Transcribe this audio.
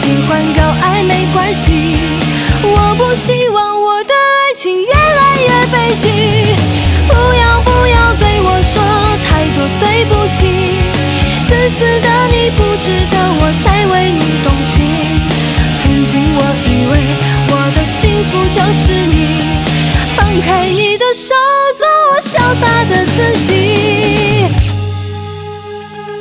喜欢搞暧昧关系。我不希望我的爱情越来越悲剧。不要对我说太多对不起，自私的你不值得我再为你动情。曾经我以为我的幸福就是你，放开你的手，做我潇洒的自己。